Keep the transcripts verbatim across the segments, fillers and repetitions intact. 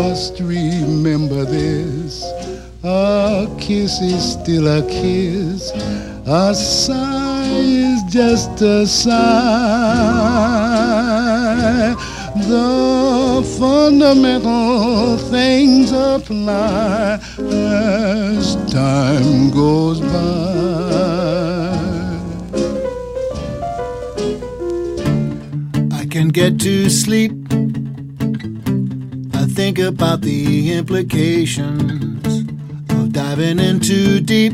must remember this. A kiss is still a kiss. A sigh is just a sigh. The fundamental things apply as time goes by. I can get to sleep. I think about the implications of diving in too deep,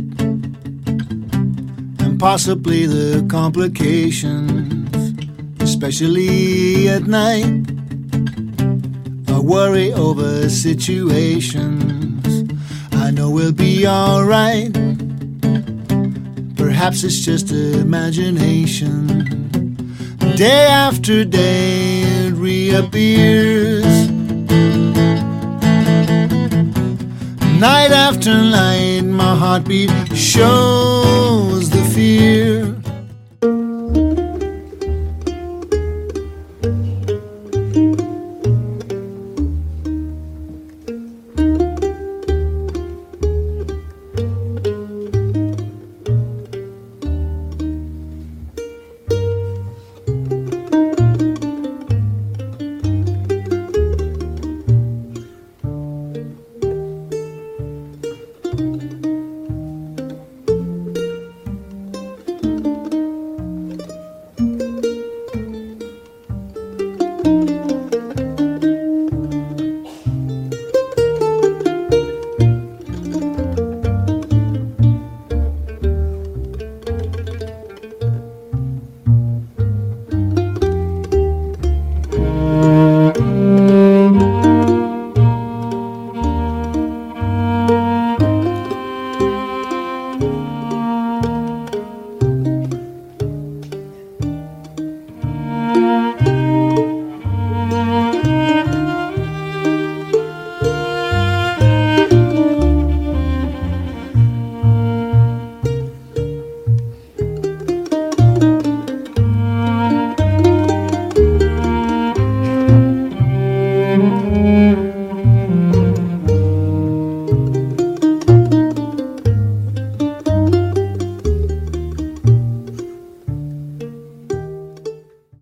and possibly the complications, especially at night. I worry over situations I know we'll be alright. Perhaps it's just imagination. Day after day it reappears. Night after night my heartbeat shows the fear.